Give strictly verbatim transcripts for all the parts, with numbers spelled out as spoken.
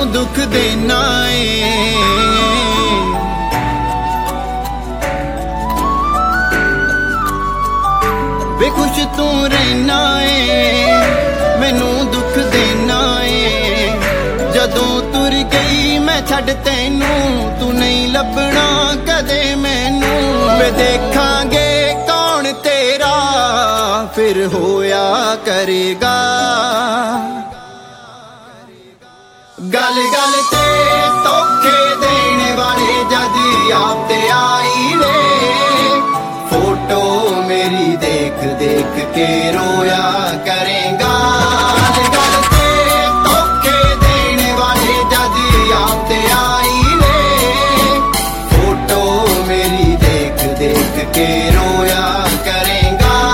दुख देना है। बेखुश तू रहना है, मैनू दुख देना है। जदों तुर गई मैं छड़ तैनू, तू नहीं लभना कदे मैनू। वे देखांगे कौन तेरा फिर होया करेगा। गल गल ते धोखे देने वाले जद आप ते आई वे, फोटो मेरी देख देख के रोया करेगा। गल गल ते धोखे देने वाले जद आप ते आई वे, फोटो मेरी देख देख के रोया करेगा।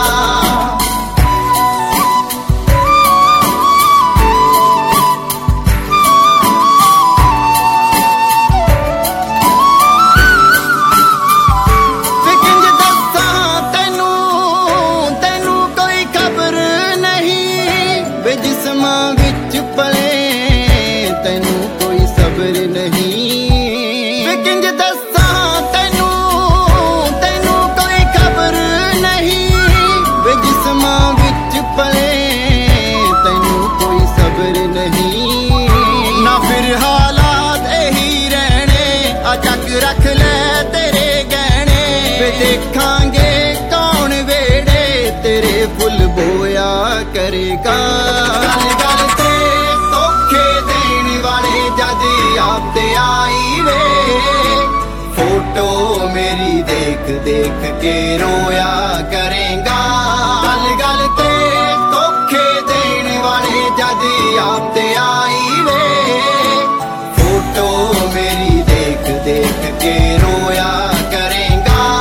जिस्मां विच पले तैनू कोई सब्र नहीं। किंज दस्सां तैनू तैनू कोई खबर नहीं। जिस्मां विच पले तैनू कोई सब्र नहीं। ना फिर हालात यही रहने, अचक रख ले तेरे गहने। वे देखांगे कौन वेड़े तेरे फुल बोया करेगा। गल गल ते धोखे देने वाले जद आप ते आई वे, फोटो मेरी देख देख के रोया करेगा। गल गल ते धोखे देने वाले जद आप ते आई वे, फोटो मेरी देख देख के रोया करेगा।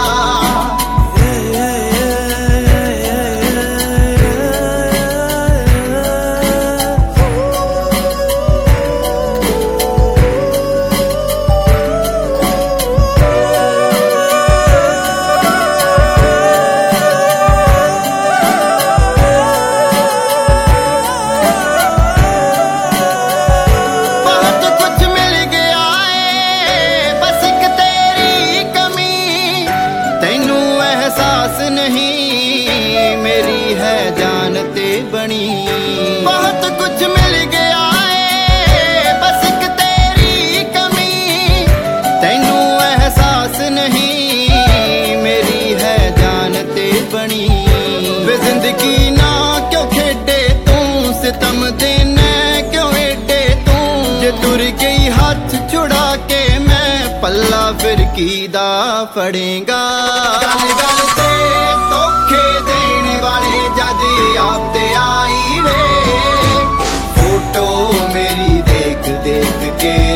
नहीं मेरी है जानते बनी, बहुत कुछ मिल गया है बस एक तेरी कमी। तैनू एहसास नहीं मेरी है जानते बनी। वे जिंदगी ना क्यों खेडे तू, सितम देना क्यों एडे तू। जे तुर गई हाथ छुड़ा के मैं, पल्ला फिर कीदा फड़ेगा। गल गल ते धोखे देने वाले जद आप ते आई वे, फोटो मेरी देख देख के